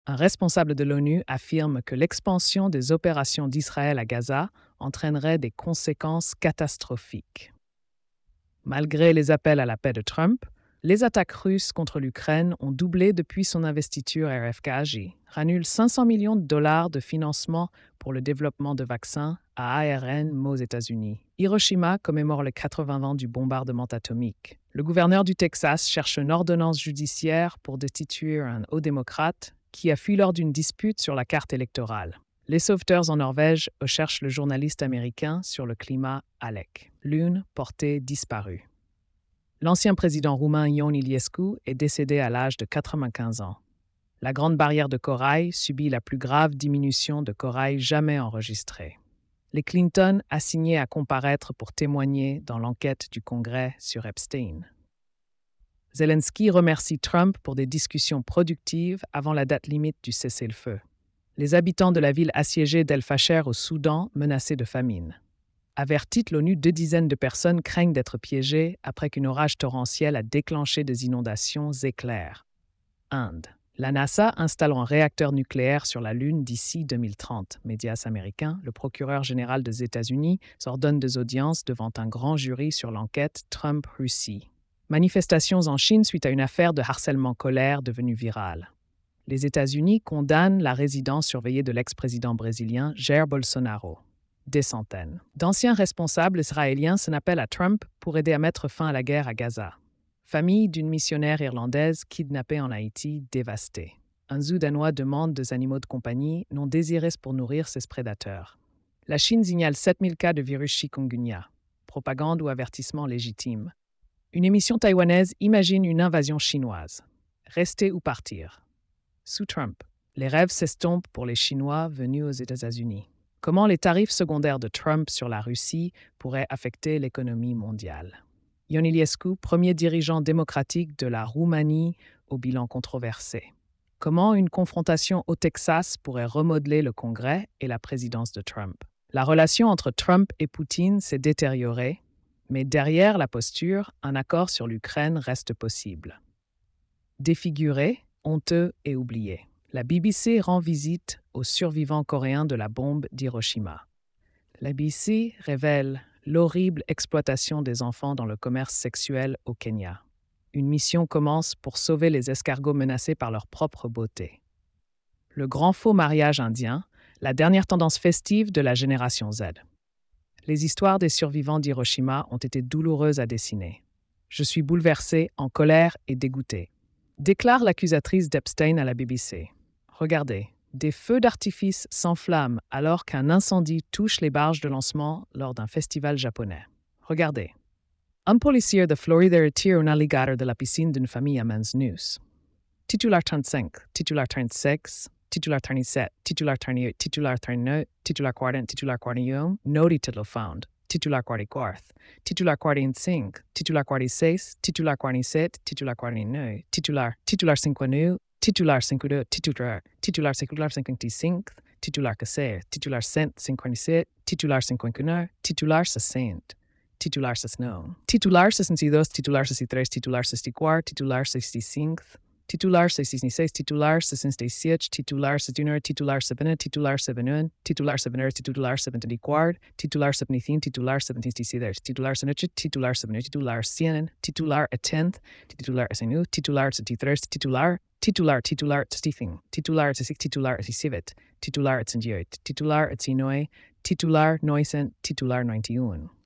Un responsable de l'ONU affirme que l'expansion des opérations d'Israël à Gaza entraînerait des conséquences catastrophiques. Malgré les appels à la paix de Trump, les attaques russes contre l'Ukraine ont doublé depuis son investiture RFK-AG, annule 500 millions de dollars de financement pour le développement de vaccins à ARN aux États-Unis. Hiroshima commémore les 80 ans du bombardement atomique. Le gouverneur du Texas cherche une ordonnance judiciaire pour destituer un haut démocrate qui a fui lors d'une dispute sur la carte électorale. Les sauveteurs en Norvège recherchent le journaliste américain sur le climat Alec. L'une portée disparue. L'ancien président roumain Ion Iliescu est décédé à l'âge de 95 ans. La Grande Barrière de Corail subit la plus grave diminution de corail jamais enregistrée. Les Clinton assignés à comparaître pour témoigner dans l'enquête du Congrès sur Epstein. Zelensky remercie Trump pour des discussions productives avant la date limite du cessez-le-feu. Les habitants de la ville assiégée d'El Fasher au Soudan menacés de famine. Avertit l'ONU, 2 dizaines de personnes craignent d'être piégées après qu'un orage torrentiel a déclenché des inondations éclairs. Inde. La NASA installe un réacteur nucléaire sur la Lune d'ici 2030. Médias américains, le procureur général des États-Unis s'ordonne des audiences devant un grand jury sur l'enquête Trump-Russie. Manifestations en Chine suite à une affaire de harcèlement scolaire devenue virale. Les États-Unis condamnent la résidence surveillée de l'ex-président brésilien Jair Bolsonaro. Des centaines d'anciens responsables israéliens s'en appellent à Trump pour aider à mettre fin à la guerre à Gaza. Famille d'une missionnaire irlandaise kidnappée en Haïti dévastée. Un zoo danois demande des animaux de compagnie non désirés pour nourrir ses prédateurs. La Chine signale 7000 cas de virus chikungunya. Propagande ou avertissement légitime. Une émission taïwanaise imagine une invasion chinoise. Rester ou partir. Sous Trump, les rêves s'estompent pour les Chinois venus aux États-Unis. Comment les tarifs secondaires de Trump sur la Russie pourraient affecter l'économie mondiale. Ion Iliescu, premier dirigeant démocratique de la Roumanie au bilan controversé. Comment une confrontation au Texas pourrait remodeler le Congrès et la présidence de Trump. La relation entre Trump et Poutine s'est détériorée, mais derrière la posture, un accord sur l'Ukraine reste possible. Défiguré, honteux et oublié. La BBC rend visite aux survivants coréens de la bombe d'Hiroshima. La BBC révèle l'horrible exploitation des enfants dans le commerce sexuel au Kenya. Une mission commence pour sauver les escargots menacés par leur propre beauté. Le grand faux mariage indien, la dernière tendance festive de la génération Z. Les histoires des survivants d'Hiroshima ont été douloureuses à dessiner. Je suis bouleversée, en colère et dégoûtée. Déclare l'accusatrice d'Epstein à la BBC. Regardez, des feux d'artifice s'enflamment alors qu'un incendie touche les barges de lancement lors d'un festival japonais. Regardez. Un policier de Floride retire un alligator de la piscine d'une famille à Manznews. Titular 35, titular 36, titular 37, titular 38, titular 39, titular 40, titular 41, no title found. Titular 44, titular 45, titular 46, titular 47, titular 49, titular 59, titular 52, titular 55, titular 14, titular 157, titular 51, titular 60, titular 69, titular 62, titular 63, titular 64, titular 65, titular 66, titular 67, titular 71, titular 70, titular 71, titular 70, titular 74, titular 75, titular 76, titular 78, titular 70, titular 100, titular 10, titular 100, titular 73, titular 65, titular 66, titular 67, titular 88, titular 89, titular 90, titular 91.